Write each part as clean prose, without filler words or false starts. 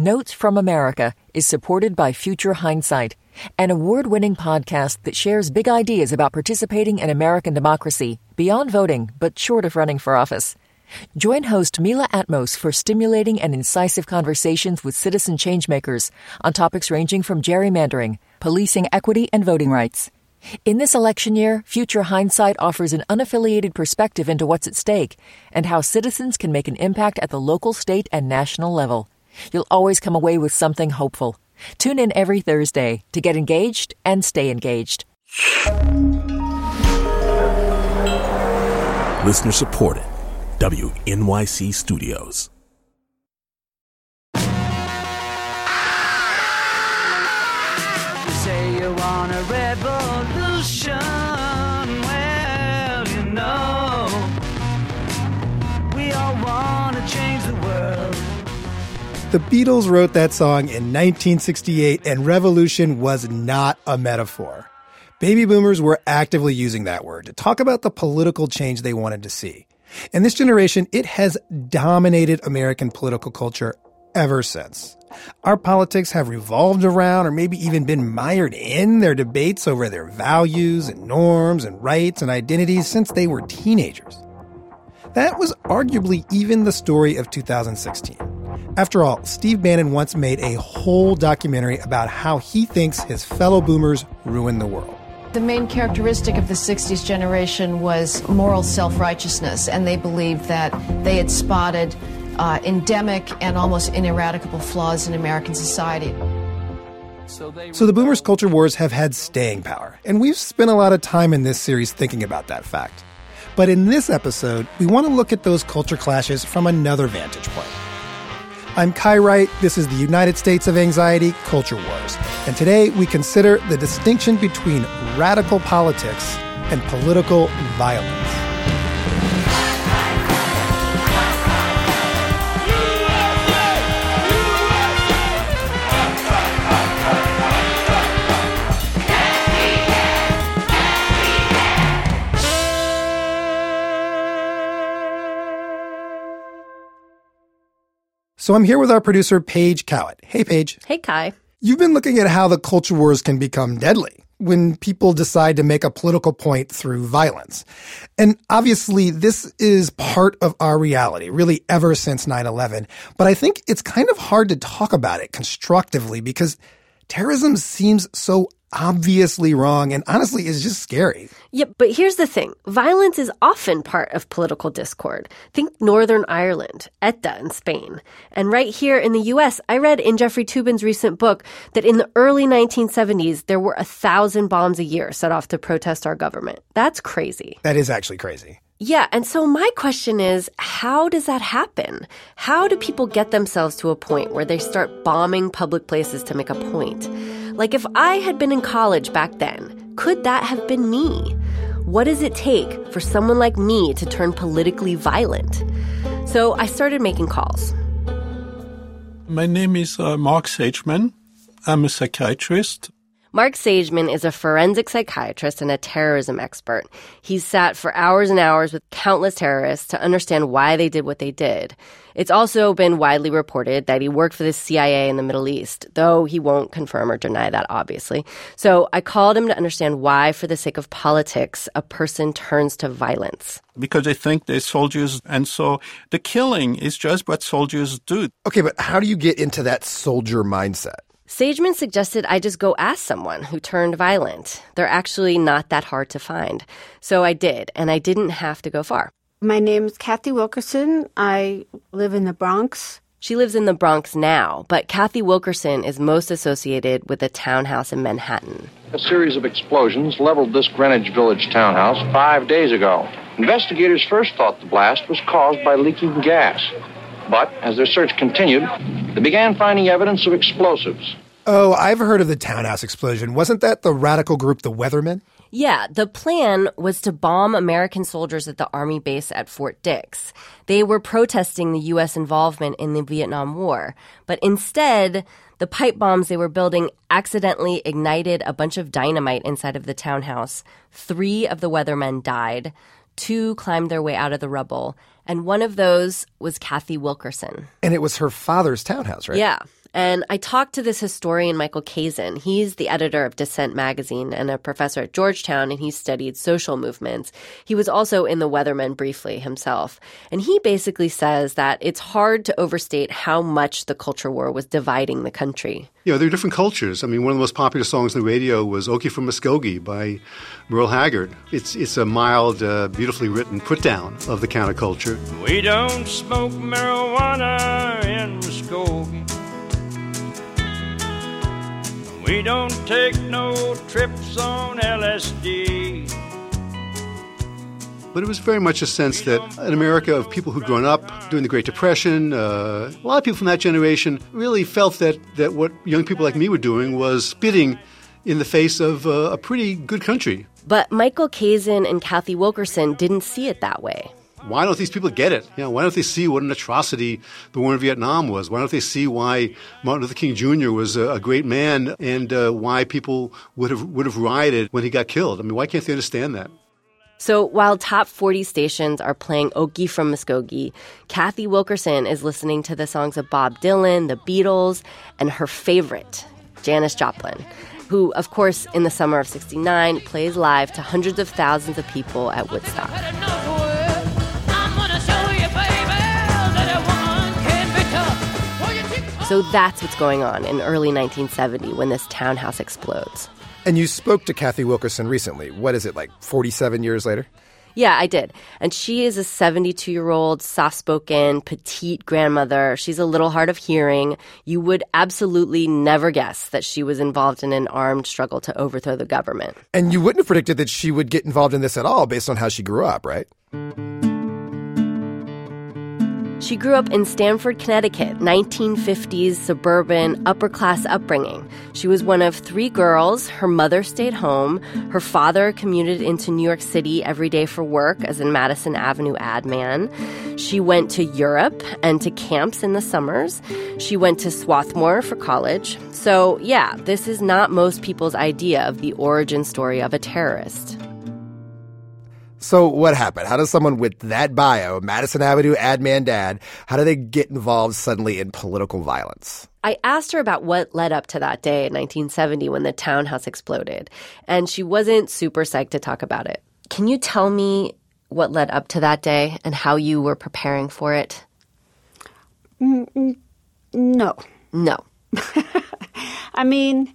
Notes from America is supported by Future Hindsight, an award-winning podcast that shares big ideas about participating in American democracy beyond voting, but short of running for office. Join host Mila Atmos for stimulating and incisive conversations with citizen changemakers on topics ranging from gerrymandering, policing equity, and voting rights. In this election year, Future Hindsight offers an unaffiliated perspective into what's at stake and how citizens can make an impact at the local, state, and national level. You'll always come away with something hopeful. Tune in every Thursday to get engaged and stay engaged. Listener supported. WNYC Studios. Say you want a revolution, well, you know, we all want to change the world. The Beatles wrote that song in 1968, and revolution was not a metaphor. Baby boomers were actively using that word to talk about the political change they wanted to see. In this generation, it has dominated American political culture ever since. Our politics have revolved around or maybe even been mired in their debates over their values and norms and rights and identities since they were teenagers. That was arguably even the story of 2016. After all, Steve Bannon once made a whole documentary about how he thinks his fellow boomers ruined the world. The main characteristic of the 60s generation was moral self-righteousness, and they believed that they had spotted endemic and almost ineradicable flaws in American society. So the boomers' culture wars have had staying power, and we've spent a lot of time in this series thinking about that fact. But in this episode, we want to look at those culture clashes from another vantage point. I'm Kai Wright. This is the United States of Anxiety Culture Wars. And today we consider the distinction between radical politics and political violence. So I'm here with our producer, Paige Cowett. Hey, Paige. Hey, Kai. You've been looking at how the culture wars can become deadly when people decide to make a political point through violence. And obviously, this is part of our reality, really ever since 9/11. But I think it's kind of hard to talk about it constructively because terrorism seems so obviously wrong and honestly is just scary. Yeah, but here's the thing. Violence is often part of political discord. Think Northern Ireland, ETA in Spain. And right here in the U.S., I read in Jeffrey Toobin's recent book that in the early 1970s, there were 1,000 bombs a year set off to protest our government. That's crazy. That is actually crazy. Yeah, and so my question is, how does that happen? How do people get themselves to a point where they start bombing public places to make a point? Like if I had been in college back then, could that have been me? What does it take for someone like me to turn politically violent? So I started making calls. My name is Mark Sageman. I'm a psychiatrist. Mark Sageman is a forensic psychiatrist and a terrorism expert. He's sat for hours and hours with countless terrorists to understand why they did what they did. It's also been widely reported that he worked for the CIA in the Middle East, though he won't confirm or deny that, obviously. So I called him to understand why, for the sake of politics, a person turns to violence. Because they think they're soldiers, and so the killing is just what soldiers do. Okay, but how do you get into that soldier mindset? Sageman suggested I just go ask someone who turned violent. They're actually not that hard to find. So I did, and I didn't have to go far. My name is Kathy Wilkerson. I live in the Bronx. She lives in the Bronx now, but Kathy Wilkerson is most associated with a townhouse in Manhattan. A series of explosions leveled this Greenwich Village townhouse 5 days ago. Investigators first thought the blast was caused by leaking gas. But as their search continued, they began finding evidence of explosives. Oh, I've heard of the townhouse explosion. Wasn't that the radical group, the Weathermen? Yeah, the plan was to bomb American soldiers at the Army base at Fort Dix. They were protesting the U.S. involvement in the Vietnam War. But instead, the pipe bombs they were building accidentally ignited a bunch of dynamite inside of the townhouse. 3 of the Weathermen died. 2 climbed their way out of the rubble. And one of those was Kathy Wilkerson. And it was her father's townhouse, right? Yeah. And I talked to this historian, Michael Kazin. He's the editor of Dissent magazine and a professor at Georgetown, and he studied social movements. He was also in the Weathermen briefly himself. And he basically says that it's hard to overstate how much the culture war was dividing the country. There are different cultures. I mean, one of the most popular songs on the radio was Okie from Muskogee by Merle Haggard. It's a mild, beautifully written put-down of the counterculture. We don't smoke marijuana in Muskogee. We don't take no trips on LSD. But it was very much a sense that in America of people who'd grown up during the Great Depression, a lot of people from that generation really felt that what young people like me were doing was spitting in the face of a pretty good country. But Michael Kazin and Kathy Wilkerson didn't see it that way. Why don't these people get it? Why don't they see what an atrocity the war in Vietnam was? Why don't they see why Martin Luther King Jr. was a great man and why people would have rioted when he got killed? I mean, why can't they understand that? So while top 40 stations are playing Okie from Muskogee, Kathy Wilkerson is listening to the songs of Bob Dylan, the Beatles, and her favorite, Janis Joplin, who, of course, in the summer of '69, plays live to hundreds of thousands of people at Woodstock. So that's what's going on in early 1970 when this townhouse explodes. And you spoke to Kathy Wilkerson recently. What is it, like 47 years later? Yeah, I did. And she is a 72-year-old, soft-spoken, petite grandmother. She's a little hard of hearing. You would absolutely never guess that she was involved in an armed struggle to overthrow the government. And you wouldn't have predicted that she would get involved in this at all based on how she grew up, right? She grew up in Stamford, Connecticut, 1950s suburban upper-class upbringing. She was one of 3 girls. Her mother stayed home. Her father commuted into New York City every day for work as a Madison Avenue ad man. She went to Europe and to camps in the summers. She went to Swarthmore for college. So, yeah, this is not most people's idea of the origin story of a terrorist. So what happened? How does someone with that bio, Madison Avenue ad man dad, how do they get involved suddenly in political violence? I asked her about what led up to that day in 1970 when the townhouse exploded, and she wasn't super psyched to talk about it. Can you tell me what led up to that day and how you were preparing for it? No. No. I mean,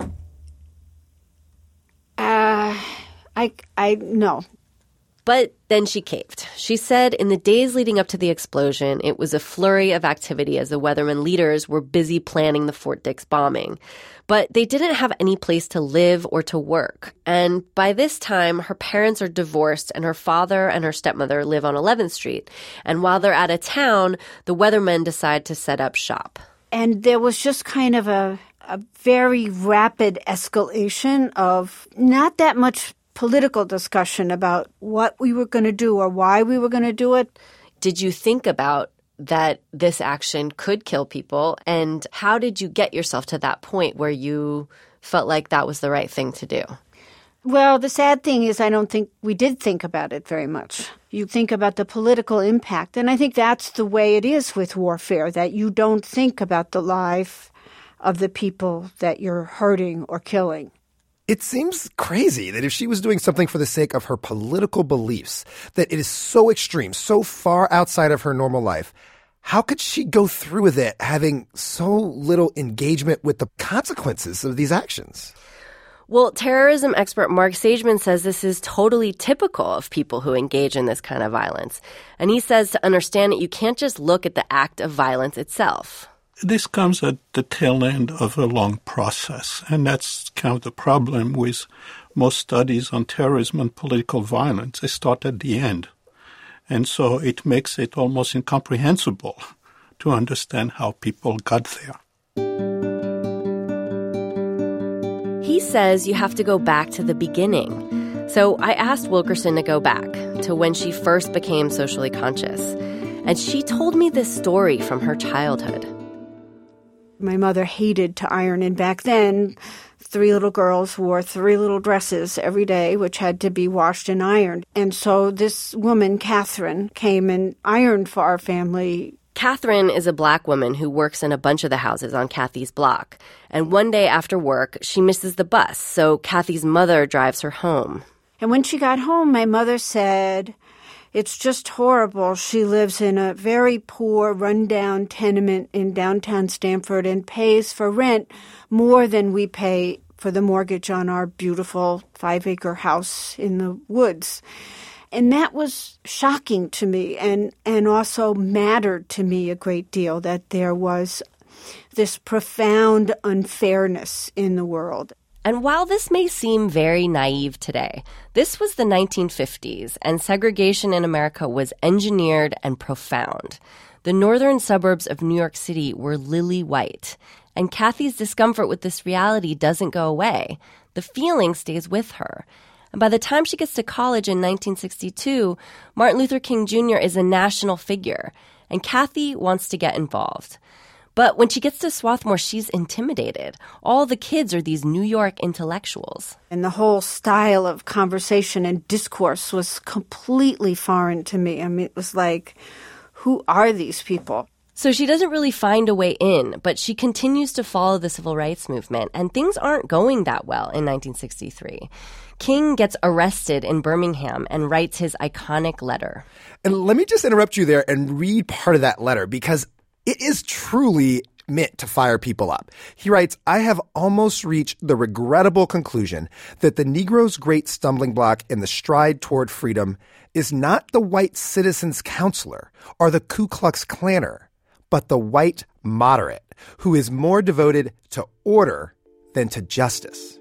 no. But then she caved. She said in the days leading up to the explosion, it was a flurry of activity as the Weathermen leaders were busy planning the Fort Dix bombing. But they didn't have any place to live or to work. And by this time, her parents are divorced and her father and her stepmother live on 11th Street. And while they're out of town, the Weathermen decide to set up shop. And there was just kind of a very rapid escalation of not that much political discussion about what we were going to do or why we were going to do it. Did you think about that this action could kill people? And how did you get yourself to that point where you felt like that was the right thing to do? Well, the sad thing is I don't think we did think about it very much. You think about the political impact. And I think that's the way it is with warfare, that you don't think about the life of the people that you're hurting or killing. It seems crazy that if she was doing something for the sake of her political beliefs, that it is so extreme, so far outside of her normal life, how could she go through with it having so little engagement with the consequences of these actions? Well, terrorism expert Mark Sageman says this is totally typical of people who engage in this kind of violence. And he says to understand it, you can't just look at the act of violence itself. This comes at the tail end of a long process, and that's kind of the problem with most studies on terrorism and political violence. They start at the end, and so it makes it almost incomprehensible to understand how people got there. He says you have to go back to the beginning. So I asked Wilkerson to go back to when she first became socially conscious, and she told me this story from her childhood. My mother hated to iron, and back then, 3 little girls wore 3 little dresses every day, which had to be washed and ironed. And so this woman, Catherine, came and ironed for our family. Catherine is a Black woman who works in a bunch of the houses on Kathy's block. And one day after work, she misses the bus, so Kathy's mother drives her home. And when she got home, my mother said, "It's just horrible. She lives in a very poor, rundown tenement in downtown Stamford and pays for rent more than we pay for the mortgage on our beautiful 5-acre house in the woods." And that was shocking to me and also mattered to me a great deal, that there was this profound unfairness in the world. And while this may seem very naive today, this was the 1950s, and segregation in America was engineered and profound. The northern suburbs of New York City were lily white, and Kathy's discomfort with this reality doesn't go away. The feeling stays with her. And by the time she gets to college in 1962, Martin Luther King Jr. is a national figure, and Kathy wants to get involved. But when she gets to Swarthmore, she's intimidated. All the kids are these New York intellectuals. And the whole style of conversation and discourse was completely foreign to me. I mean, it was like, who are these people? So she doesn't really find a way in, but she continues to follow the civil rights movement, and things aren't going that well in 1963. King gets arrested in Birmingham and writes his iconic letter. And let me just interrupt you there and read part of that letter, because it is truly meant to fire people up. He writes, "I have almost reached the regrettable conclusion that the Negro's great stumbling block in the stride toward freedom is not the white citizen's counselor or the Ku Klux Klanner, but the white moderate who is more devoted to order than to justice."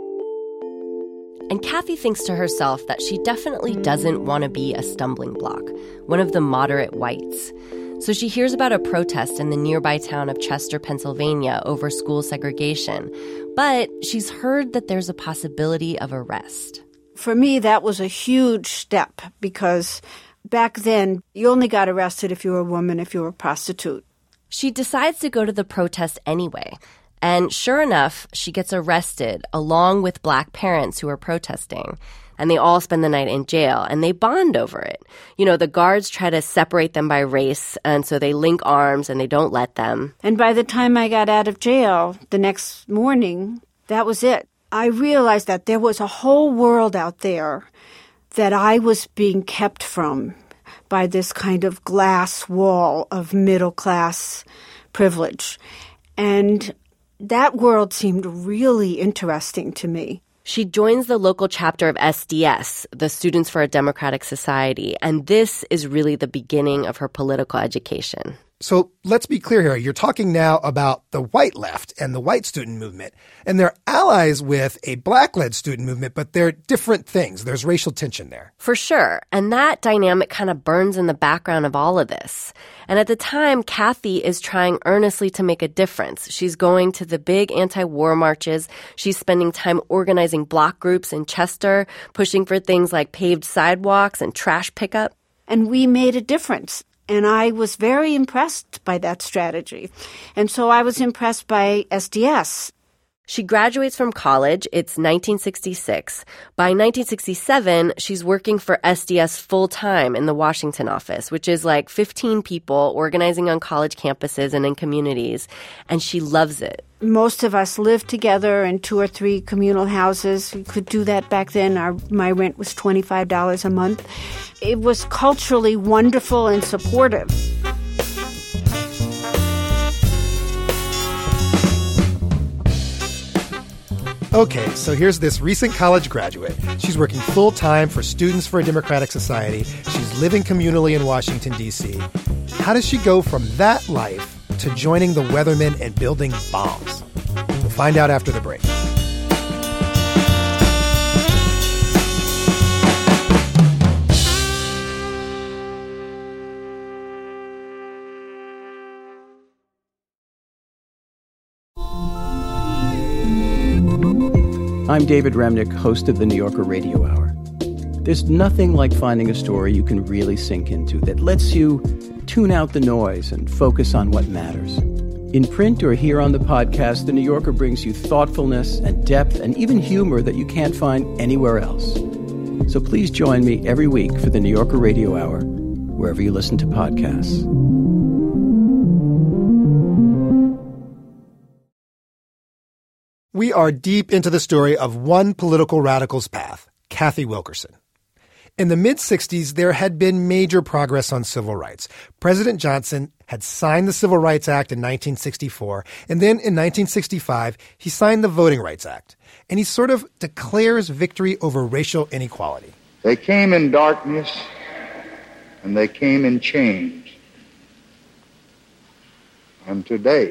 And Kathy thinks to herself that she definitely doesn't want to be a stumbling block, one of the moderate whites. So she hears about a protest in the nearby town of Chester, Pennsylvania over school segregation. But she's heard that there's a possibility of arrest. For me, that was a huge step, because back then, you only got arrested if you were a woman, if you were a prostitute. She decides to go to the protest anyway. And sure enough, she gets arrested along with Black parents who are protesting. And they all spend the night in jail, and they bond over it. You know, the guards try to separate them by race, and so they link arms and they don't let them. And by the time I got out of jail the next morning, that was it. I realized that there was a whole world out there that I was being kept from by this kind of glass wall of middle-class privilege. And that world seemed really interesting to me. She joins the local chapter of SDS, the Students for a Democratic Society, and this is really the beginning of her political education. So let's be clear here. You're talking now about the white left and the white student movement, and they're allies with a Black-led student movement, but they're different things. There's racial tension there. For sure. And that dynamic kind of burns in the background of all of this. And at the time, Kathy is trying earnestly to make a difference. She's going to the big anti-war marches. She's spending time organizing block groups in Chester, pushing for things like paved sidewalks and trash pickup. And we made a difference. And I was very impressed by that strategy. And so I was impressed by SDS. She graduates from college. It's 1966. By 1967, she's working for SDS full-time in the Washington office, which is like 15 people organizing on college campuses and in communities. And she loves it. Most of us lived together in 2 or 3 communal houses. We could do that back then. My rent was $25 a month. It was culturally wonderful and supportive. Okay, so here's this recent college graduate. She's working full-time for Students for a Democratic Society. She's living communally in Washington, D.C. How does she go from that life to joining the Weathermen and building bombs? We'll find out after the break. I'm David Remnick, host of the New Yorker Radio Hour. There's nothing like finding a story you can really sink into that lets you tune out the noise and focus on what matters. In print or here on the podcast, the New Yorker brings you thoughtfulness and depth and even humor that you can't find anywhere else. So please join me every week for the New Yorker Radio Hour, wherever you listen to podcasts. We are deep into the story of one political radical's path, Kathy Wilkerson. In the mid-'60s, there had been major progress on civil rights. President Johnson had signed the Civil Rights Act in 1964, and then in 1965, he signed the Voting Rights Act. And he sort of declares victory over racial inequality. They came in darkness, and they came in chains. And today,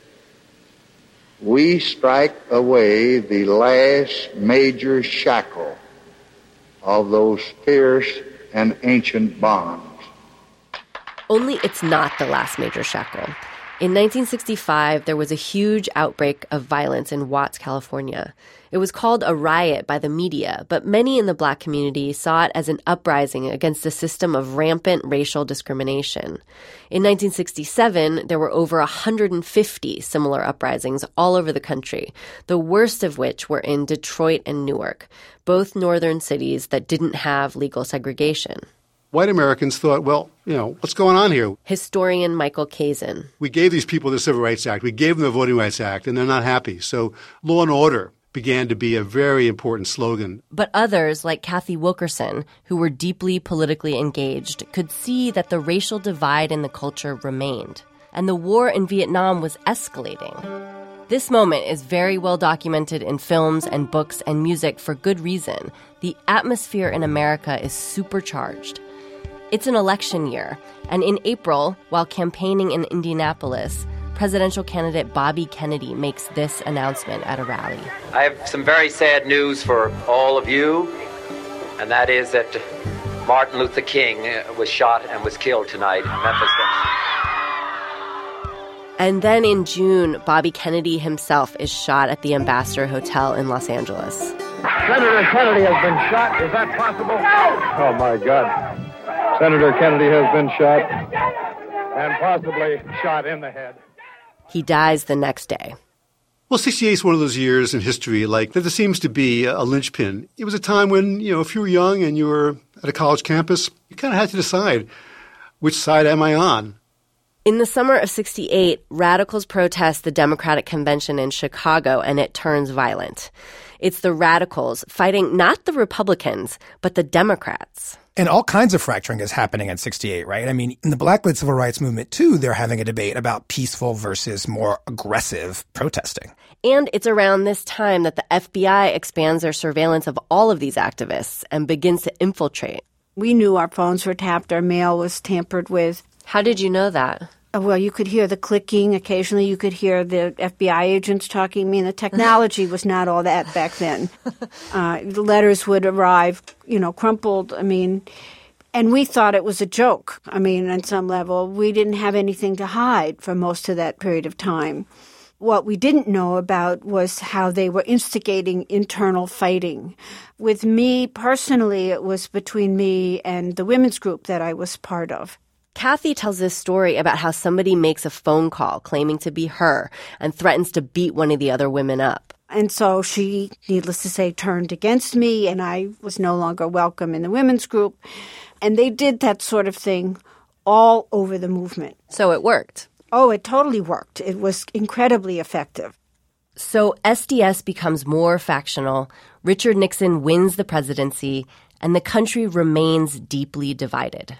we strike away the last major shackle of those fierce and ancient bonds. Only it's not the last major shackle. In 1965, there was a huge outbreak of violence in Watts, California. It was called a riot by the media, but many in the Black community saw it as an uprising against a system of rampant racial discrimination. In 1967, there were over 150 similar uprisings all over the country, the worst of which were in Detroit and Newark, both northern cities that didn't have legal segregation. White Americans thought, well, what's going on here? Historian Michael Kazin. We gave these people the Civil Rights Act. We gave them the Voting Rights Act, and they're not happy. So law and order began to be a very important slogan. But others, like Kathy Wilkerson, who were deeply politically engaged, could see that the racial divide in the culture remained, and the war in Vietnam was escalating. This moment is very well documented in films and books and music for good reason. The atmosphere in America is supercharged. It's an election year, and in April, while campaigning in Indianapolis, presidential candidate Bobby Kennedy makes this announcement at a rally. I have some very sad news for all of you, and that is that Martin Luther King was shot and was killed tonight in Memphis. And then in June, Bobby Kennedy himself is shot at the Ambassador Hotel in Los Angeles. Senator Kennedy has been shot. Is that possible? No! Oh, my God. Senator Kennedy has been shot, and possibly shot in the head. He dies the next day. Well, 68 is one of those years in history, like, that there seems to be a linchpin. It was a time when, if you were young and you were at a college campus, you kind of had to decide, which side am I on? In the summer of 68, radicals protest the Democratic Convention in Chicago, and it turns violent. It's the radicals fighting not the Republicans, but the Democrats. And all kinds of fracturing is happening in 68, right? I mean, in the Blacklit civil rights movement, too, they're having a debate about peaceful versus more aggressive protesting. And it's around this time that the FBI expands their surveillance of all of these activists and begins to infiltrate. We knew our phones were tapped, our mail was tampered with. How did you know that? Well, you could hear the clicking. Occasionally you could hear the FBI agents talking. I mean, the technology was not all that back then. The letters would arrive, crumpled. And we thought it was a joke. On some level, we didn't have anything to hide for most of that period of time. What we didn't know about was how they were instigating internal fighting. With me personally, it was between me and the women's group that I was part of. Kathy tells this story about how somebody makes a phone call claiming to be her and threatens to beat one of the other women up. And so she, needless to say, turned against me, and I was no longer welcome in the women's group. And they did that sort of thing all over the movement. So it worked. Oh, it totally worked. It was incredibly effective. So SDS becomes more factional, Richard Nixon wins the presidency, and the country remains deeply divided.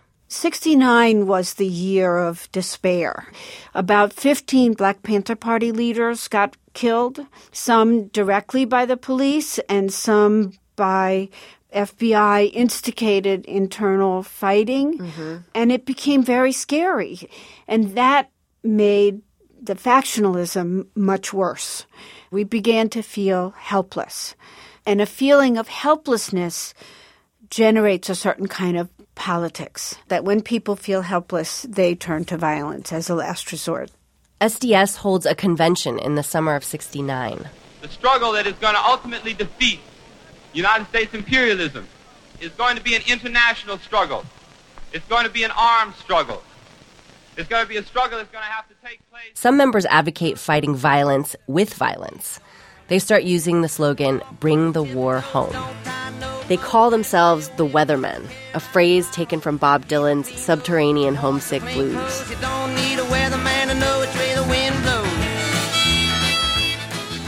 69 was the year of despair. About 15 Black Panther Party leaders got killed, some directly by the police and some by FBI-instigated internal fighting. Mm-hmm. And it became very scary. And that made the factionalism much worse. We began to feel helpless. And a feeling of helplessness generates a certain kind of politics, that when people feel helpless, they turn to violence as a last resort. SDS holds a convention in the summer of 69. The struggle that is going to ultimately defeat United States imperialism is going to be an international struggle. It's going to be an armed struggle. It's going to be a struggle that's going to have to take place. Some members advocate fighting violence with violence. They start using the slogan, "Bring the war home." They call themselves the Weathermen, a phrase taken from Bob Dylan's Subterranean Homesick Blues. You don't need a weatherman to know which way the wind blows.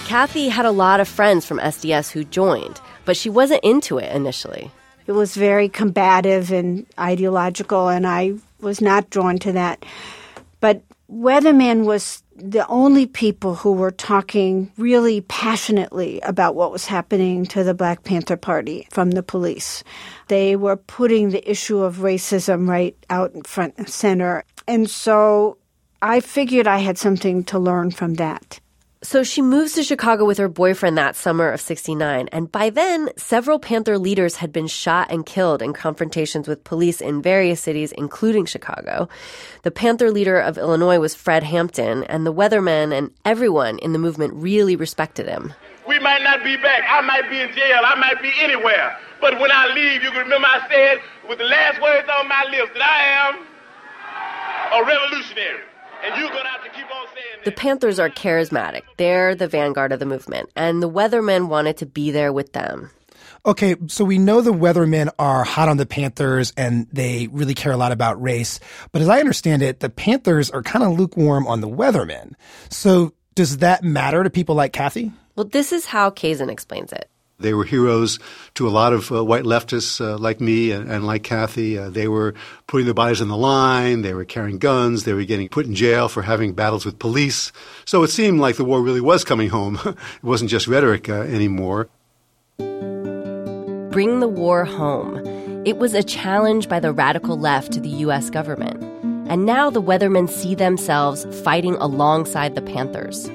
Kathy had a lot of friends from SDS who joined, but she wasn't into it initially. It was very combative and ideological, and I was not drawn to that. But Weathermen was the only people who were talking really passionately about what was happening to the Black Panther Party from the police. They were putting the issue of racism right out in front and center. And so I figured I had something to learn from that. So she moves to Chicago with her boyfriend that summer of '69, and by then, several Panther leaders had been shot and killed in confrontations with police in various cities, including Chicago. The Panther leader of Illinois was Fred Hampton, and the Weathermen and everyone in the movement really respected him. We might not be back. I might be in jail. I might be anywhere. But when I leave, you can remember I said with the last words on my lips that I am a revolutionary. And you're going to have to keep on saying that. The Panthers are charismatic. They're the vanguard of the movement, and the Weathermen wanted to be there with them. Okay, so we know the Weathermen are hot on the Panthers and they really care a lot about race. But as I understand it, the Panthers are kind of lukewarm on the Weathermen. So does that matter to people like Kathy? Well, this is how Kazin explains it. They were heroes to a lot of white leftists like me and like Kathy. They were putting their bodies on the line. They were carrying guns. They were getting put in jail for having battles with police. So it seemed like the war really was coming home. It wasn't just rhetoric anymore. Bring the war home. It was a challenge by the radical left to the U.S. government. And now the Weathermen see themselves fighting alongside the Panthers.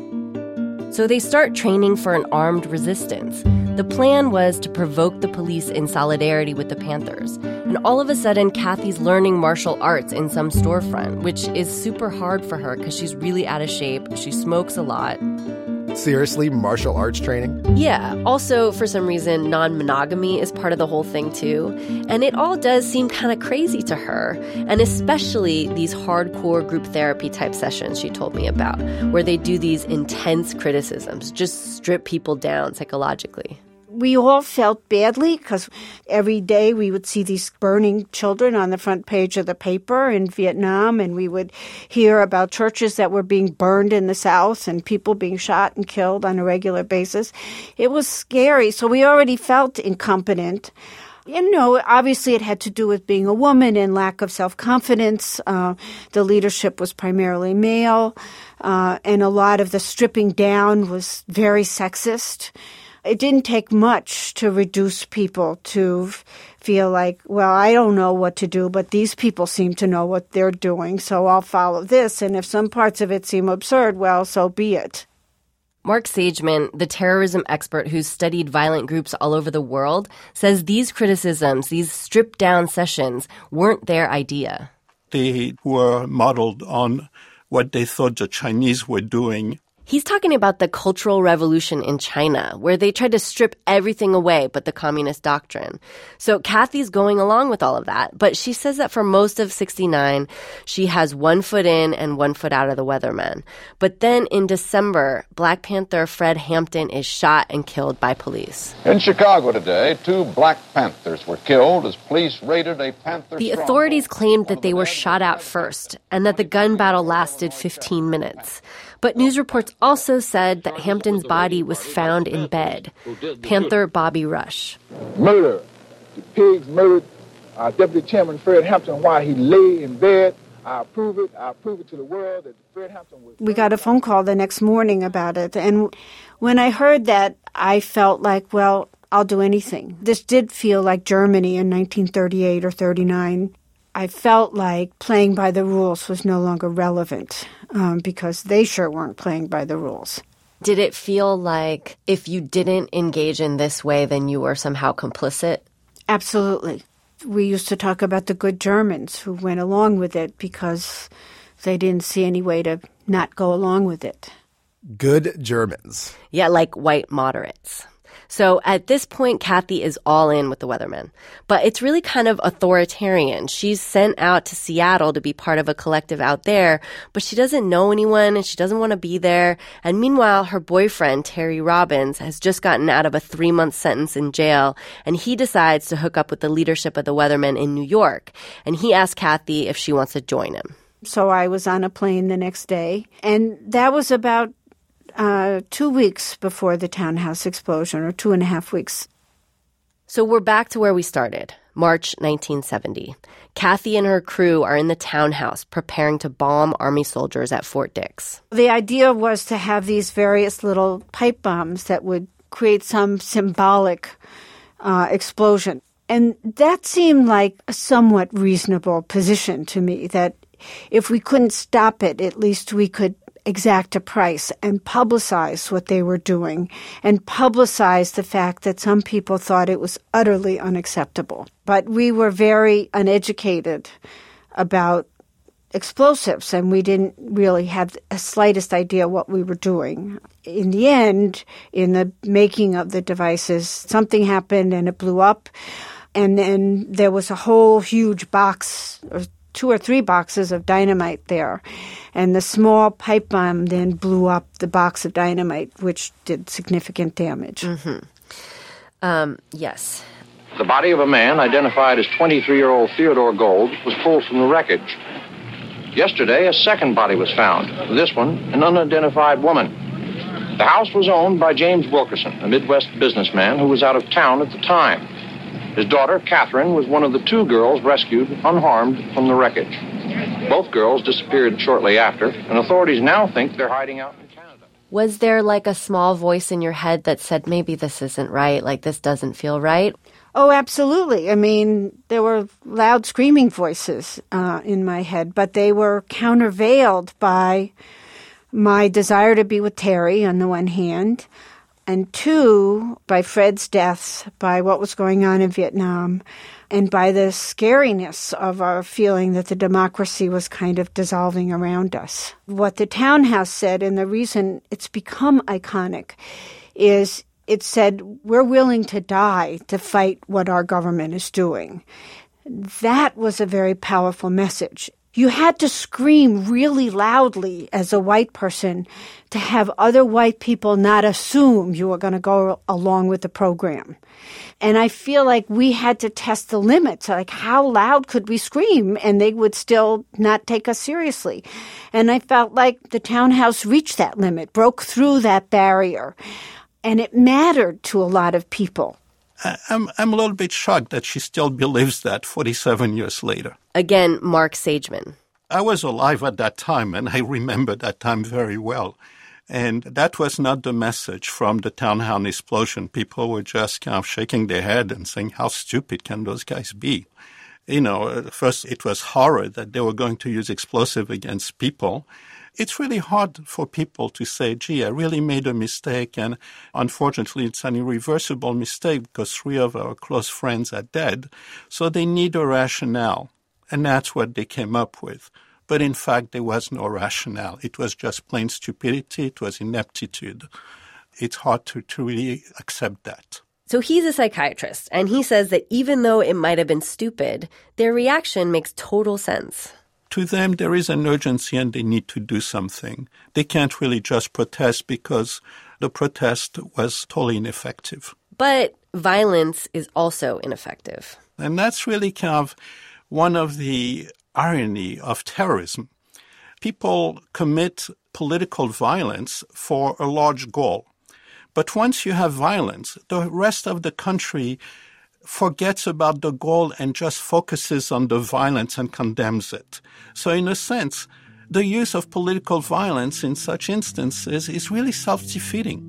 So they start training for an armed resistance. The plan was to provoke the police in solidarity with the Panthers. And all of a sudden, Kathy's learning martial arts in some storefront, which is super hard for her because she's really out of shape. She smokes a lot. Seriously, martial arts training? Yeah. Also, for some reason, non-monogamy is part of the whole thing, too. And it all does seem kind of crazy to her. And especially these hardcore group therapy type sessions she told me about, where they do these intense criticisms, just strip people down psychologically. We all felt badly because every day we would see these burning children on the front page of the paper in Vietnam, and we would hear about churches that were being burned in the South and people being shot and killed on a regular basis. It was scary, so we already felt incompetent. You know, obviously it had to do with being a woman and lack of self-confidence. The leadership was primarily male, and a lot of the stripping down was very sexist. It didn't take much to reduce people to feel like, well, I don't know what to do, but these people seem to know what they're doing, so I'll follow this. And if some parts of it seem absurd, well, so be it. Mark Sageman, the terrorism expert who's studied violent groups all over the world, says these criticisms, these stripped-down sessions, weren't their idea. They were modeled on what they thought the Chinese were doing. He's talking about the Cultural Revolution in China, where they tried to strip everything away but the communist doctrine. So Kathy's going along with all of that, but she says that for most of '69, she has 1 foot in and 1 foot out of the Weathermen. But then in December, Black Panther Fred Hampton is shot and killed by police. In Chicago today, 2 Black Panthers were killed as police raided a Panther. The authorities claimed that they were shot at first and that the gun battle lasted 15 minutes. But news reports also said that Hampton's body was found in bed. Panther Bobby Rush. Murder. The pigs murdered Deputy Chairman Fred Hampton while he lay in bed. I approve it. I prove it to the world that Fred Hampton was... We got a phone call the next morning about it. And when I heard that, I felt like, well, I'll do anything. This did feel like Germany in 1938 or 39. I felt like playing by the rules was no longer relevant because they sure weren't playing by the rules. Did it feel like if you didn't engage in this way, then you were somehow complicit? Absolutely. We used to talk about the good Germans who went along with it because they didn't see any way to not go along with it. Good Germans. Yeah, like white moderates. So at this point, Kathy is all in with the Weathermen. But it's really kind of authoritarian. She's sent out to Seattle to be part of a collective out there, but she doesn't know anyone and she doesn't want to be there. And meanwhile, her boyfriend, Terry Robbins, has just gotten out of a 3-month sentence in jail, and he decides to hook up with the leadership of the Weathermen in New York. And he asks Kathy if she wants to join him. So I was on a plane the next day, and that was about 2 weeks before the townhouse explosion, or 2.5 weeks. So we're back to where we started, March 1970. Kathy and her crew are in the townhouse preparing to bomb Army soldiers at Fort Dix. The idea was to have these various little pipe bombs that would create some symbolic explosion. And that seemed like a somewhat reasonable position to me, that if we couldn't stop it, at least we could exact a price and publicize what they were doing and publicize the fact that some people thought it was utterly unacceptable. But we were very uneducated about explosives, and we didn't really have the slightest idea what we were doing. In the end, in the making of the devices, something happened and it blew up, and then there was a whole huge box, or 2 or 3 boxes of dynamite there. And the small pipe bomb then blew up the box of dynamite, which did significant damage. Yes. The body of a man identified as 23-year-old Theodore Gold was pulled from the wreckage. Yesterday, a second body was found. This one, an unidentified woman. The house was owned by James Wilkerson, a Midwest businessman who was out of town at the time. His daughter, Catherine, was one of the 2 girls rescued unharmed from the wreckage. Both girls disappeared shortly after, and authorities now think they're hiding out in Canada. Was there like a small voice in your head that said, maybe this isn't right, like this doesn't feel right? Oh, absolutely. I mean, there were loud screaming voices in my head, but they were countervailed by my desire to be with Terry on the one hand, and 2, by Fred's deaths, by what was going on in Vietnam, and by the scariness of our feeling that the democracy was kind of dissolving around us. What the townhouse said, and the reason it's become iconic, is it said, we're willing to die to fight what our government is doing. That was a very powerful message. You had to scream really loudly as a white person to have other white people not assume you were going to go along with the program. And I feel like we had to test the limits, like how loud could we scream and they would still not take us seriously. And I felt like the townhouse reached that limit, broke through that barrier. And it mattered to a lot of people. I'm a little bit shocked that she still believes that 47 years later. Again, Mark Sageman. I was alive at that time, and I remember that time very well. And that was not the message from the townhouse explosion. People were just kind of shaking their head and saying, how stupid can those guys be? You know, first it was horror that they were going to use explosive against people. It's really hard for people to say, gee, I really made a mistake, and unfortunately it's an irreversible mistake because 3 of our close friends are dead. So they need a rationale, and that's what they came up with. But in fact, there was no rationale. It was just plain stupidity. It was ineptitude. It's hard to really accept that. So he's a psychiatrist, and he says that even though it might have been stupid, their reaction makes total sense. To them, there is an urgency and they need to do something. They can't really just protest because the protest was totally ineffective. But violence is also ineffective. And that's really kind of one of the irony of terrorism. People commit political violence for a large goal. But once you have violence, the rest of the country forgets about the goal and just focuses on the violence and condemns it. So in a sense, the use of political violence in such instances is really self-defeating.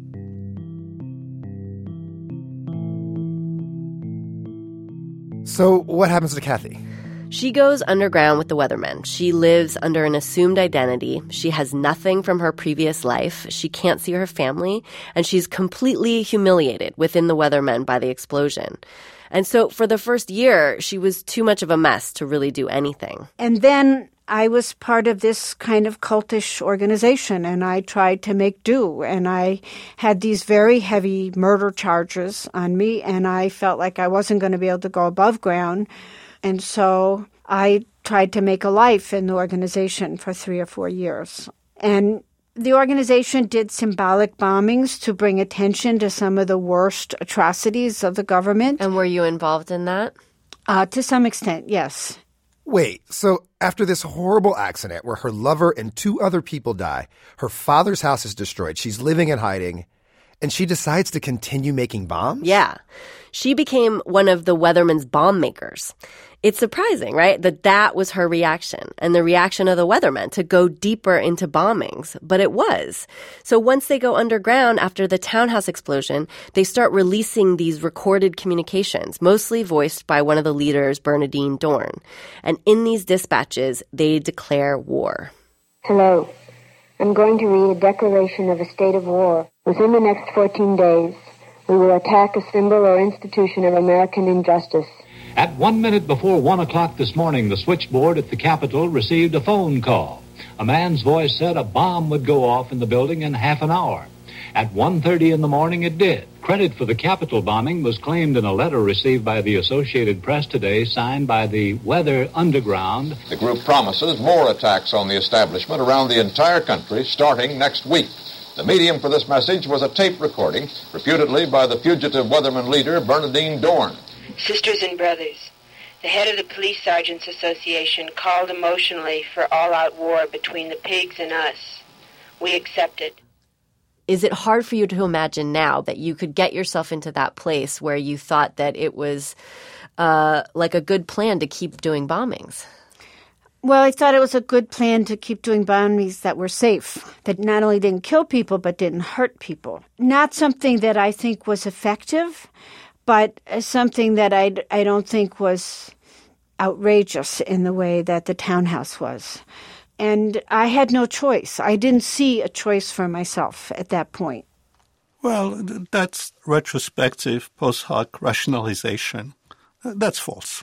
So what happens to Kathy? She goes underground with the Weathermen. She lives under an assumed identity. She has nothing from her previous life. She can't see her family. And she's completely humiliated within the Weathermen by the explosion. And so for the first year, she was too much of a mess to really do anything. And then I was part of this kind of cultish organization, and I tried to make do. And I had these very heavy murder charges on me, and I felt like I wasn't going to be able to go above ground. And so I tried to make a life in the organization for 3 or 4 years. And the organization did symbolic bombings to bring attention to some of the worst atrocities of the government. And were you involved in that? To some extent, yes. Wait, so after this horrible accident where her lover and 2 other people die, her father's house is destroyed, she's living in hiding, and she decides to continue making bombs? Yeah. She became one of the Weatherman's bomb makers. It's surprising, right, that was her reaction and the reaction of the Weathermen to go deeper into bombings. But it was. So once they go underground after the townhouse explosion, they start releasing these recorded communications, mostly voiced by one of the leaders, Bernardine Dohrn. And in these dispatches, they declare war. Hello. I'm going to read a declaration of a state of war. Within the next 14 days, we will attack a symbol or institution of American injustice. At 1 minute before 1 o'clock this morning, the switchboard at the Capitol received a phone call. A man's voice said a bomb would go off in the building in half an hour. At 1:30 in the morning, it did. Credit for the Capitol bombing was claimed in a letter received by the Associated Press today, signed by the Weather Underground. The group promises more attacks on the establishment around the entire country starting next week. The medium for this message was a tape recording, reputedly by the fugitive Weatherman leader, Bernardine Dohrn. Sisters and brothers, the head of the Police Sergeants Association called emotionally for all-out war between the pigs and us. We accepted. Is it hard for you to imagine now that you could get yourself into that place where you thought that it was like a good plan to keep doing bombings? Well, I thought it was a good plan to keep doing bombings that were safe, that not only didn't kill people but didn't hurt people. Not something that I think was effective, but something that I don't think was outrageous in the way that the townhouse was. And I had no choice. I didn't see a choice for myself at that point. Well, that's retrospective, post hoc rationalization. That's false.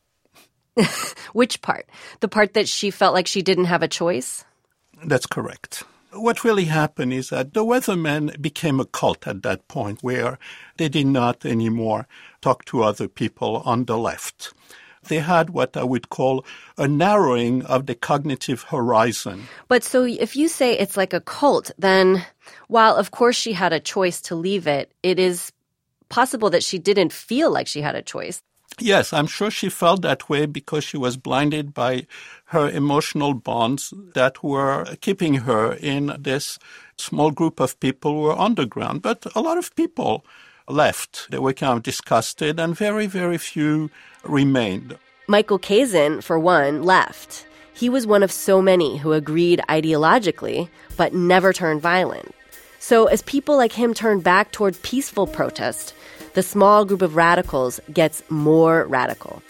Which part? The part that she felt like she didn't have a choice? That's correct. What really happened is that the Weathermen became a cult at that point where they did not anymore talk to other people on the left. They had what I would call a narrowing of the cognitive horizon. But so if you say it's like a cult, then while of course she had a choice to leave it, it is possible that she didn't feel like she had a choice. Yes, I'm sure she felt that way because she was blinded by her emotional bonds that were keeping her in this small group of people who were underground. But a lot of people left. They were kind of disgusted, and very, very few remained. Michael Kazin, for one, left. He was one of so many who agreed ideologically, but never turned violent. So as people like him turned back toward peaceful protest, the small group of radicals gets more radical.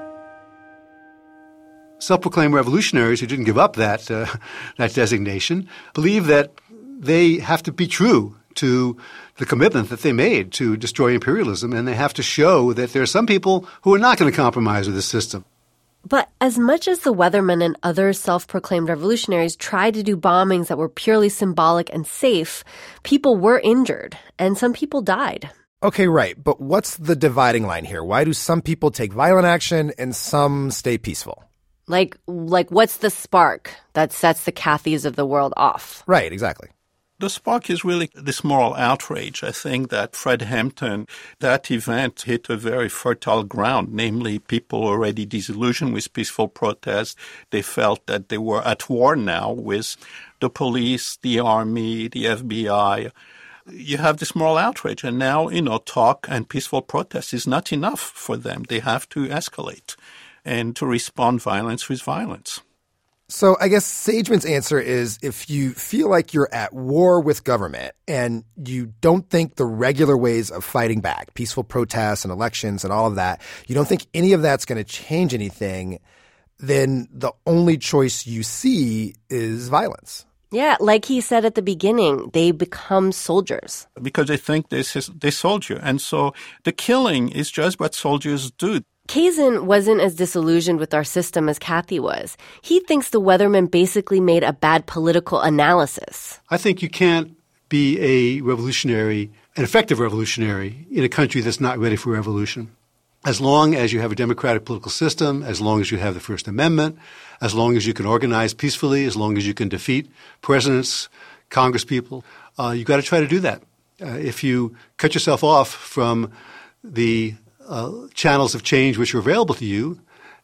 Self-proclaimed revolutionaries who didn't give up that designation believe that they have to be true to the commitment that they made to destroy imperialism, and they have to show that there are some people who are not going to compromise with the system. But as much as the Weathermen and other self-proclaimed revolutionaries tried to do bombings that were purely symbolic and safe, people were injured, and some people died. Okay, right. But what's the dividing line here? Why do some people take violent action and some stay peaceful? Like what's the spark that sets the Cathys of the world off? Right, exactly. The spark is really this moral outrage. I think that Fred Hampton, that event hit a very fertile ground, namely people already disillusioned with peaceful protest. They felt that they were at war now with the police, the army, the FBI. You have this moral outrage, and now, talk and peaceful protest is not enough for them. They have to escalate and to respond violence with violence. So I guess Sageman's answer is if you feel like you're at war with government and you don't think the regular ways of fighting back, peaceful protests and elections and all of that, you don't think any of that's going to change anything, then the only choice you see is violence. Yeah, like he said at the beginning, they become soldiers. Because they think they soldier. And so the killing is just what soldiers do. Kazin wasn't as disillusioned with our system as Cathy was. He thinks the Weathermen basically made a bad political analysis. I think you can't be a revolutionary, an effective revolutionary, in a country that's not ready for revolution. As long as you have a democratic political system, as long as you have the First Amendment, as long as you can organize peacefully, as long as you can defeat presidents, congresspeople, you've got to try to do that. If you cut yourself off from the channels of change which are available to you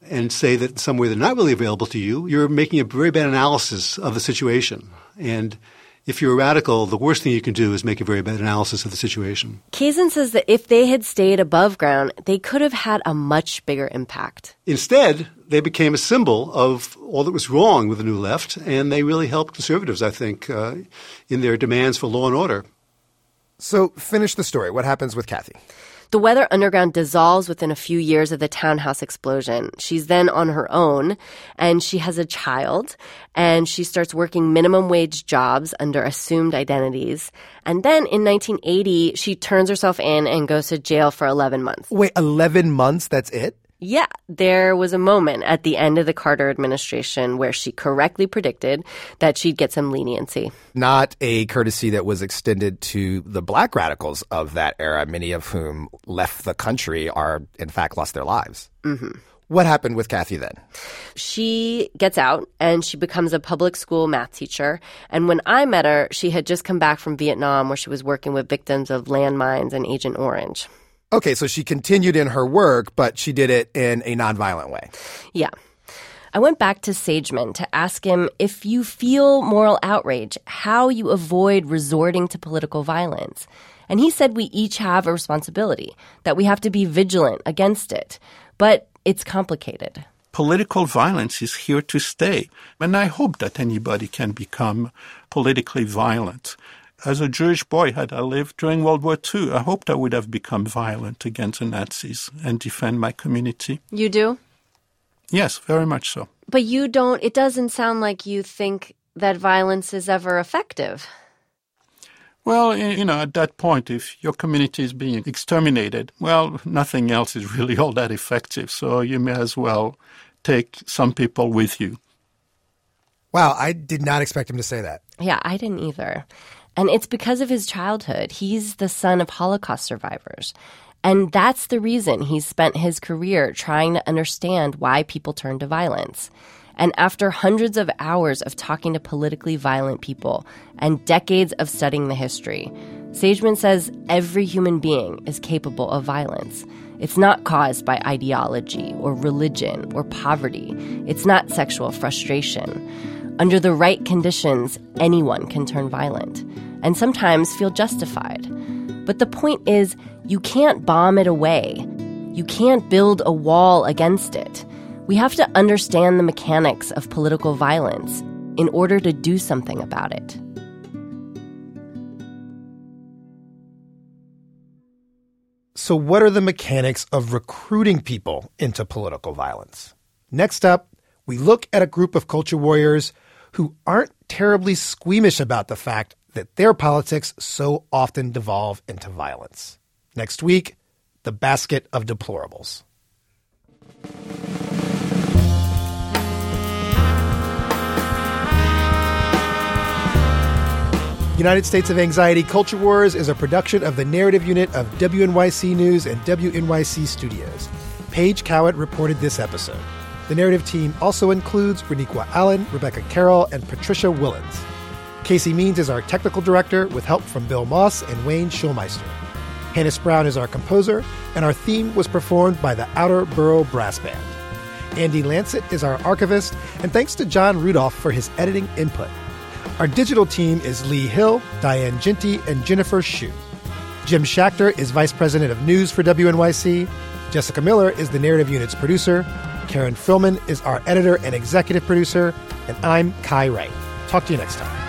and say that in some way they're not really available to you, you're making a very bad analysis of the situation. And if you're a radical, the worst thing you can do is make a very bad analysis of the situation. Kazin says that if they had stayed above ground, they could have had a much bigger impact. Instead, they became a symbol of all that was wrong with the New Left, and they really helped conservatives, I think, in their demands for law and order. So finish the story. What happens with Kathy? The Weather Underground dissolves within a few years of the townhouse explosion. She's then on her own, and she has a child, and she starts working minimum wage jobs under assumed identities. And then in 1980, she turns herself in and goes to jail for 11 months. Wait, 11 months? That's it? Yeah, there was a moment at the end of the Carter administration where she correctly predicted that she'd get some leniency. Not a courtesy that was extended to the black radicals of that era, many of whom left the country or, in fact, lost their lives. Mm-hmm. What happened with Kathy then? She gets out and she becomes a public school math teacher. And when I met her, she had just come back from Vietnam where she was working with victims of landmines and Agent Orange. Okay, so she continued in her work, but she did it in a nonviolent way. Yeah. I went back to Sageman to ask him if you feel moral outrage, how you avoid resorting to political violence. And he said we each have a responsibility, that we have to be vigilant against it. But it's complicated. Political violence is here to stay. And I hope that anybody can become politically violent. As a Jewish boy, had I lived during World War II, I hoped I would have become violent against the Nazis and defend my community. You do? Yes, very much so. But you don't, it doesn't sound like you think that violence is ever effective. Well, at that point, if your community is being exterminated, well, nothing else is really all that effective. So you may as well take some people with you. Wow, I did not expect him to say that. Yeah, I didn't either. And it's because of his childhood. He's the son of Holocaust survivors. And that's the reason he's spent his career trying to understand why people turn to violence. And after hundreds of hours of talking to politically violent people and decades of studying the history, Sageman says every human being is capable of violence. It's not caused by ideology or religion or poverty. It's not sexual frustration. Under the right conditions, anyone can turn violent and sometimes feel justified. But the point is, you can't bomb it away. You can't build a wall against it. We have to understand the mechanics of political violence in order to do something about it. So what are the mechanics of recruiting people into political violence? Next up, we look at a group of culture warriors who aren't terribly squeamish about the fact that their politics so often devolve into violence. Next week, the basket of deplorables. United States of Anxiety Culture Wars is a production of the narrative unit of WNYC News and WNYC Studios. Paige Cowett reported this episode. The narrative team also includes Reniqua Allen, Rebecca Carroll, and Patricia Willens. Casey Means is our technical director with help from Bill Moss and Wayne Schulmeister. Hannes Brown is our composer, and our theme was performed by the Outer Borough Brass Band. Andy Lancet is our archivist, and thanks to John Rudolph for his editing input. Our digital team is Lee Hill, Diane Ginty, and Jennifer Hsu. Jim Schachter is Vice President of News for WNYC. Jessica Miller is the narrative unit's producer. Karen Frillman is our editor and executive producer. And I'm Kai Wright. Talk to you next time.